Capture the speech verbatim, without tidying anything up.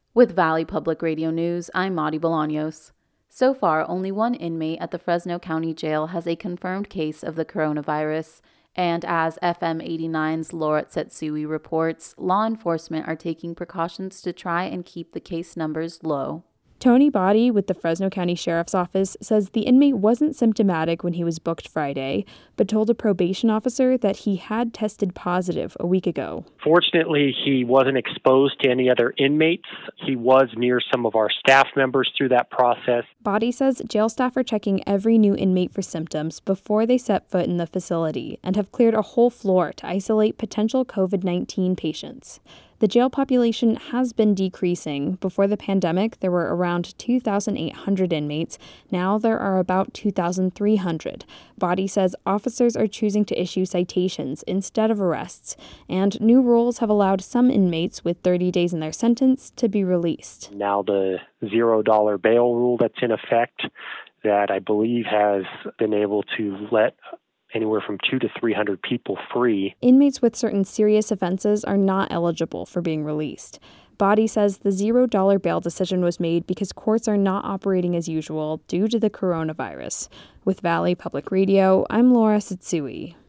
With Valley Public Radio News, I'm Madi Bolaños. So far, only one inmate at the Fresno County Jail has a confirmed case of the coronavirus, and as F M eighty-nine's Laura Tsetsui reports, law enforcement are taking precautions to try and keep the case numbers low. Tony Body with the Fresno County Sheriff's Office says the inmate wasn't symptomatic when he was booked Friday, but told a probation officer that he had tested positive a week ago. Fortunately, he wasn't exposed to any other inmates. He was near some of our staff members through that process. Body says jail staff are checking every new inmate for symptoms before they set foot in the facility and have cleared a whole floor to isolate potential covid nineteen patients. The jail population has been decreasing. Before the pandemic, there were around two thousand eight hundred inmates. Now there are about two thousand three hundred. Body says officers are choosing to issue citations instead of arrests, and new rules have allowed some inmates with thirty days in their sentence to be released. Now the zero dollar bail rule that's in effect that I believe has been able to let anywhere from two to three hundred people free. Inmates with certain serious offenses are not eligible for being released. Body says the zero dollar bail decision was made because courts are not operating as usual due to the coronavirus. With Valley Public Radio, I'm Laura Tsetsui.